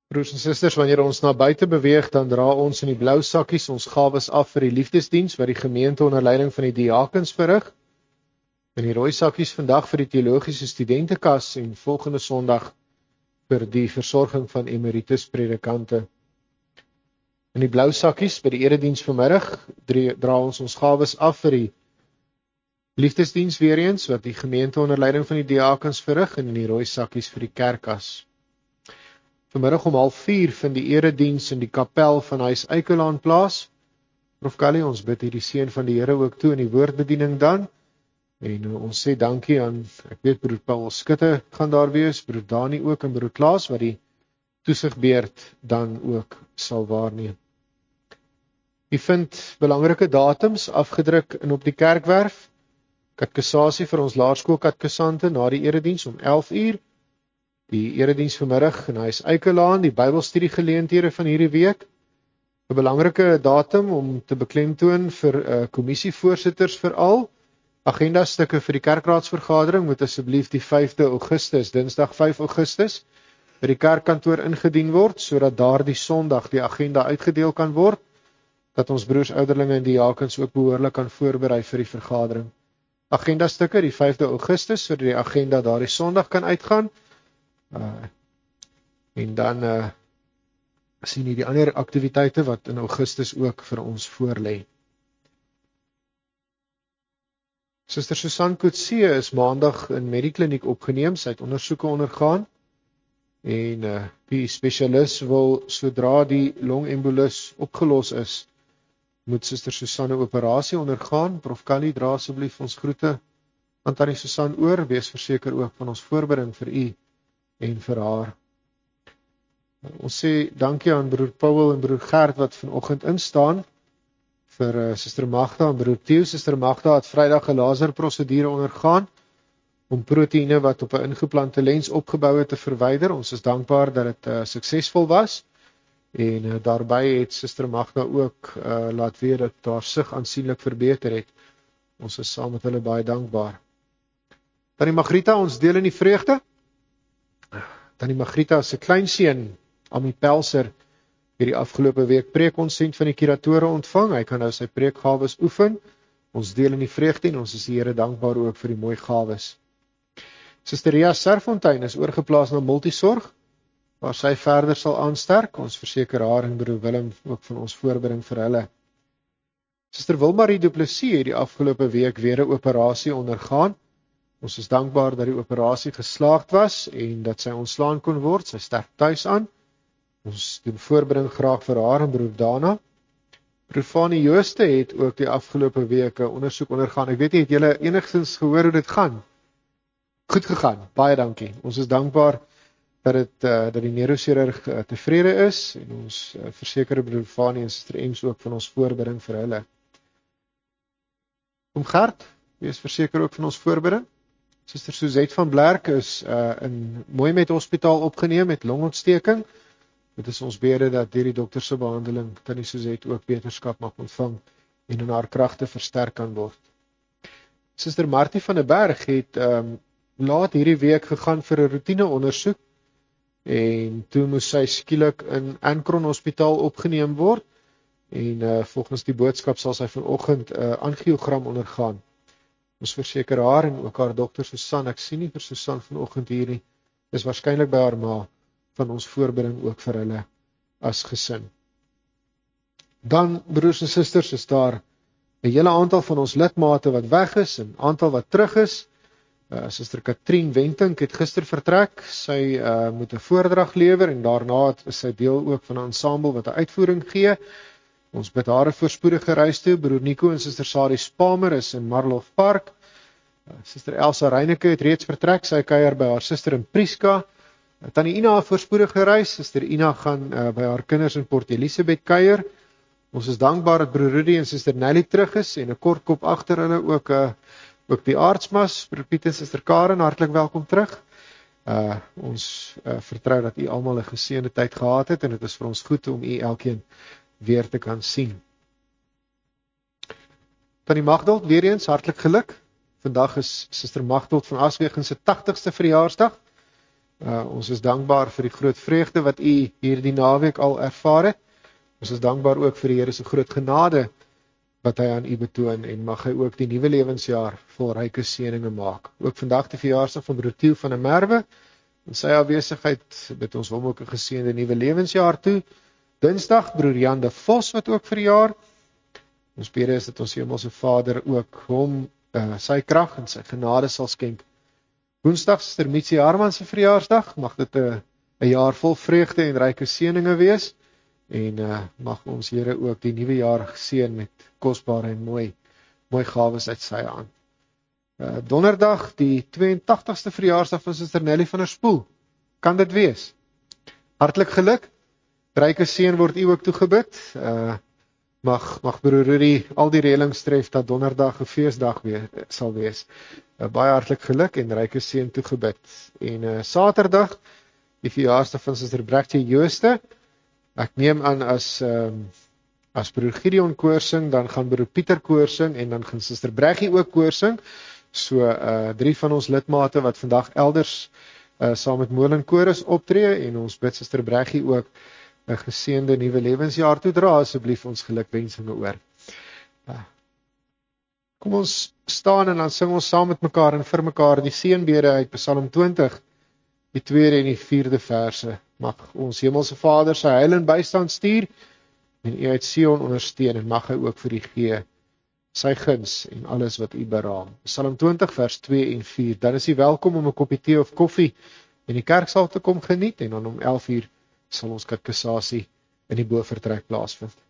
Broers en susters, wanneer ons na buite beweeg, dan dra ons in die blou sakkies ons gawes af vir die liefdesdiens wat die gemeente onder leiding van die diakens verrig. In die rooi sakkies vandag vir die teologiese studentekas en volgende Sondag vir die versorging van emeritus predikante. In die blou sakkies by die erediens vanmiddag dra ons gawes af vir die liefdesdiens weer eens wat die gemeente onder leiding van die diakens verrig en in die rooi sakkies vir die kerkkas. Vanmiddag om 3:30 vind die erediens in die kapel van Huis Eikelaan plaas. Prof Callie, ons bid hierdie seën van die Here ook toe in die woordbediening dan. En ons sê dankie aan, ek weet broer Paul Skutte gaan daar wees, broer Dani ook en broer Klaas wat die toesigbeurt dan ook sal waarneem. U vind belangrike datums afgedruk in op die kerkwerf. Katkesasie vir ons laerskoolkatkesante na die erediens om 11:00. Die erediens vanmiddag in Huis Eikelaan, die Bybelstudiegeleenthede van hierdie week. 'n Belangrike datum om te beklemtoon vir kommissievoorsitters veral. Agendastukke vir die kerkraadsvergadering moet asseblief die 5de Augustus, Dinsdag 5 Augustus, by die kerkkantoor ingedien word, sodat daardie Sondag die agenda uitgedeel kan word, dat ons broers, ouderlinge en diakens ook behoorlik kan voorberei vir die vergadering. Agendastukke die 5de Augustus, sodat die agenda daardie Sondag kan uitgaan. En dan sien jy die ander aktiwiteite wat in Augustus ook vir ons voorlê. Suster Susan Coetzee is maandag in Medikliniek opgeneem, sy het ondersoeke ondergaan en die spesialis wil sodra die longembolus opgelos is, moet Suster Susan 'n operasie ondergaan. Prof Callie, dra asseblief ons groete aan Tannie Susan oor, wees verseker ook van ons voorbereiding vir u en vir haar. Ons sê dankie aan broer Paul en broer Gert wat vanoggend instaan vir Suster Magda en broer Theo. Suster Magda het Vrydag 'n laserprosedure ondergaan om proteïene wat op 'n ingeplante lens opgebou het te verwyder. Ons is dankbaar dat dit suksesvol was en daarbey het Suster Magda ook laat weet dat haar sig aansienlik verbeter het. Ons is saam met hulle baie dankbaar. Tannie Margrieta, ons deel in die vreugde. Tannie Margrieta se kleinseun, Ami Pelser, het die afgelope week preekonsent van die kuratore ontvang. Hy kan nou sy preekgawes oefen. Ons deel in die vreugde en ons is die Here dankbaar ook vir die mooi gawes. Suster Ria Serfontein is oorgeplaas na Multisorg, waar sy verder sal aansterk. Ons verseker haar en broer Willem ook van ons voorbereiding vir hulle. Suster Wilmarie Du Plessis het die afgelope week weer 'n operasie ondergaan. Ons is dankbaar dat die operasie geslaagd was en dat sy ontslaan kon word. Sy sterk tuis aan. Ons doen voorbereiding graag vir haar en broer Dana. Broer Fanie Jooste het ook die afgelope week 'n ondersoek ondergaan. Ek weet nie, het julle enigstens gehoor hoe dit gaan? Goed gegaan, baie dankie. Ons is dankbaar dat die neurochirurg tevrede is en ons verseker broer Fanie en Suster Ems ook van ons voorbereiding vir hulle. Oom Gert, wees verseker ook van ons voorbereiding. Suster Suzette van Blerk is in Mooimet Hospitaal opgeneem met longontsteking. Dit is ons bede dat deur die dokter se behandeling Tannie Suzette ook beterskap mag ontvang en in haar kragte versterk kan word. Suster Martie van der Berg het laat hierdie week gegaan vir 'n roetineondersoek en toe moes sy skielik in Ankron Hospitaal opgeneem word en volgens die boodskap sal sy vanoggend 'n angiogram ondergaan. Ons verseker haar en ook haar dokter Susan, ek sien nie vir Susan vanoggend hier nie, is waarskynlik by haar ma, van ons voorbereiding ook vir hulle as gesin. Dan, broers en susters, is daar 'n hele aantal van ons lidmate wat weg is en aantal wat terug is. Suster Katrien Wentink het gister vertrek. Sy moet 'n voordrag lewer en daarna is sy deel ook van 'n ensemble wat 'n uitvoering gee. Ons bid haar 'n voorspoedige reis toe. Broer Nico en Suster Sadie Spamer is in Marlof Park. Suster Elsa Reineke het reeds vertrek. Sy kuier by haar suster in Prieska. Tannie Ina 'n voorspoedige reis. Suster Ina gaan by haar kinders in Port Elizabeth kuier. Ons is dankbaar dat broer Rudy en Suster Nelly terug is en 'n kort kop agter hulle ook die aardsmas. Broer Piet en Suster Karen, hartlik welkom terug. Ons vertrou dat u almal 'n geseënde tyd gehad het en dit is vir ons goed om u elkeen weer te kan sien. Tannie Magdalt, weer eens hartlik geluk. Vandag is Suster Magdalt van Aswegen se 80ste verjaarsdag Ons is dankbaar vir die groot vreugde wat u hierdie naweek al ervaar het. Ons is dankbaar ook vir die Here se groot genade wat hy aan u betoon en mag hy ook die nuwe lewensjaar vol ryke seëninge maak. Ook vandag die verjaarsdag van broer Tieu van der Merwe. In sy afwesigheid bid ons hom ook 'n geseënde nuwe lewensjaar toe. Dinsdag broer Jan de Vos wat ook verjaar. Ons bede is dat ons Hemelse Vader ook hom sy krag en sy genade sal skenk. Woensdag Suster Mitsie Harman se verjaarsdag. Mag dit 'n jaar vol vreugde en ryke seëninge wees. En mag ons Here ook die nuwe jaar geseën met kosbare en mooi gawes uit sy hand. Donderdag die 82ste verjaarsdag van Suster Nelly van der Spoel. Kan dit wees? Hartlik geluk. Ryke seën word u ook toegebid. Mag broer Rudy al die reëlings tref dat donderdag 'n feesdag sal wees. Baie hartlik geluk en ryke seën toegebid. En Saterdag die verjaarsdag van Suster Bregtjie Jooste. Ek neem aan as broer Gideon koorsing, dan gaan broer Pieter koorsing en dan gaan Suster Breggie ook koorsing. So 3 van ons lidmate wat vandag elders saam met Molenchorus optree en ons bid Suster Breggie ook 'n geseënde nuwe lewensjaar toedra, asseblief ons gelukwensinge oor. Kom ons staan en dan sing ons saam met mekaar en vir mekaar die seënbede uit Psalm 20, die 2de en die 4de verse. Mag ons Hemelse Vader sy heil en bystand stuur en u uit Sion ondersteun en mag hy ook vir u gee sy guns en alles wat u beraam. Psalm 20 vers 2 en 4. Dan is u welkom om 'n koppie tee of koffie in die kerksaal te kom geniet en dan om 11 uur sal ons kateksasie in die bofortrek plaasvind.